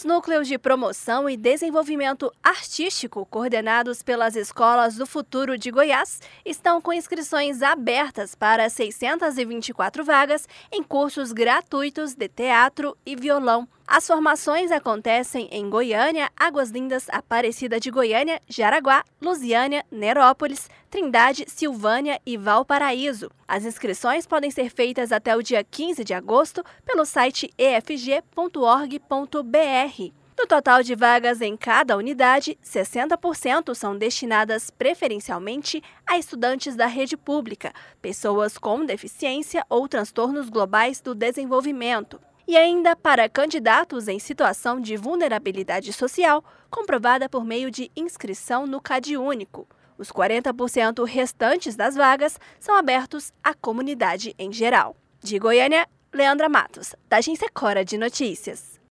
Nos núcleos de promoção e desenvolvimento artístico, coordenados pelas Escolas do Futuro de Goiás, estão com inscrições abertas para 624 vagas em cursos gratuitos de teatro e violão. As formações acontecem em Goiânia, Águas Lindas, Aparecida de Goiânia, Jaraguá, Lusiânia, Nerópolis, Trindade, Silvânia e Valparaíso. As inscrições podem ser feitas até o dia 15 de agosto pelo site efg.org.br. No total de vagas em cada unidade, 60% são destinadas preferencialmente a estudantes da rede pública, pessoas com deficiência ou transtornos globais do desenvolvimento. E ainda para candidatos em situação de vulnerabilidade social, comprovada por meio de inscrição no CadÚnico. Os 40% restantes das vagas são abertos à comunidade em geral. De Goiânia, Leandra Matos, da Agência Cora de Notícias.